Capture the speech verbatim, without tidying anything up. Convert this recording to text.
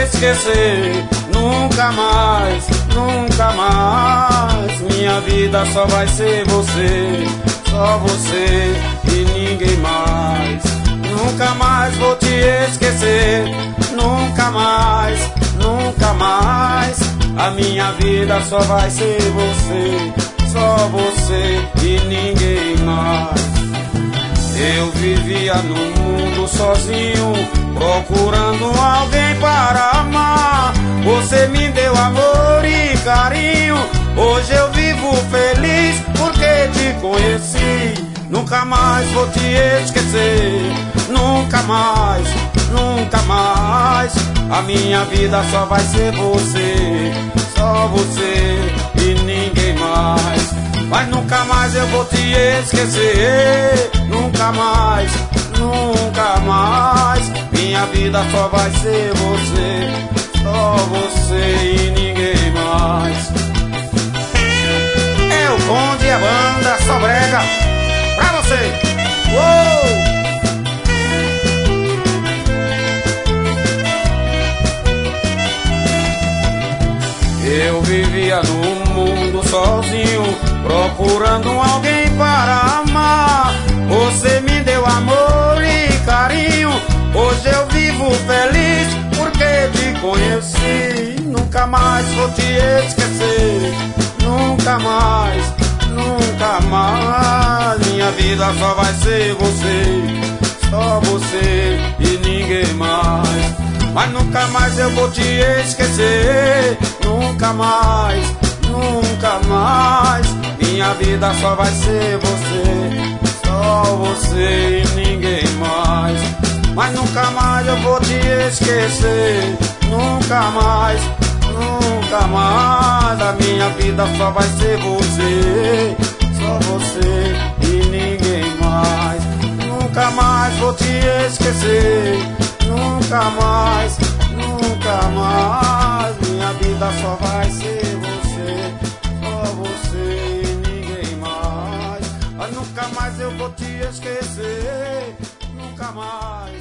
esquecer. Nunca mais, nunca mais. Minha vida só vai ser você, só você e ninguém mais. Nunca mais vou te esquecer. Nunca mais, nunca mais. A minha vida só vai ser você, só você e ninguém mais. Eu vivia no mundo sozinho, procurando alguém para amar. Você me deu amor e carinho. Hoje eu vivo feliz porque te conheci. Nunca mais vou te esquecer. Nunca mais, nunca mais. A minha vida só vai ser você, só você e ninguém mais. Mas nunca mais eu vou te esquecer. Nunca mais, nunca mais. Minha vida só vai ser você, só você e ninguém mais. É o Conde e a banda Só Brega pra você. Uou! Eu vivia no mundo sozinho, procurando alguém para amar. Você me deu amor e carinho. Hoje eu vivo feliz porque te conheci. Nunca mais vou te esquecer. Nunca mais, nunca mais. Minha vida só vai ser você, só você e ninguém mais. Mas nunca mais eu vou te esquecer. Nunca mais, nunca mais. Minha vida só vai ser você, só você e ninguém mais. Mas nunca mais eu vou te esquecer. Nunca mais, nunca mais. A minha vida só vai ser você, só você e ninguém mais. Nunca mais vou te esquecer. Nunca mais, nunca mais. Minha vida só vai ser você, só você e ninguém mais. Mas nunca mais eu vou te esquecer. Nunca mais.